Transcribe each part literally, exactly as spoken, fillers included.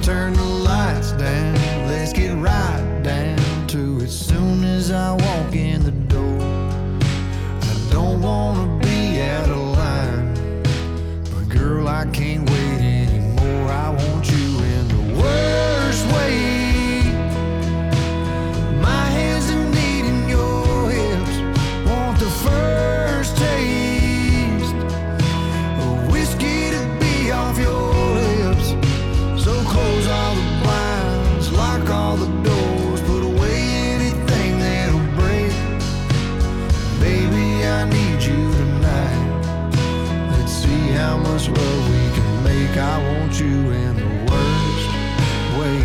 turn the lights down, let's get right down to it. Soon as I walk in the door, I don't wanna be out of line, but girl, I can't wait anymore. I want you in the worst way. My hands are needing your hips, want the first taste of whiskey to be off your lips. So close all the blinds, lock all the doors, put away anything that'll break. Baby, I need you tonight. Let's see how much love we can make. I want you in the worst way.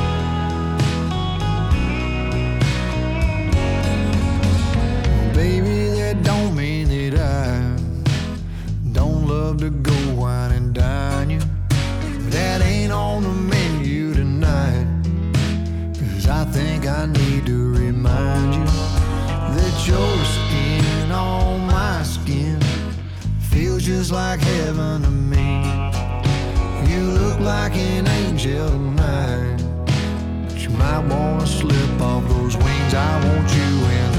Baby, that don't mean that I don't love to go wine and dine you. That ain't on the menu tonight, 'cause I think I need to remind you that your skin on my skin feels just like heaven to me. You look like an angel tonight, but you might wanna slip off those wings. I want you in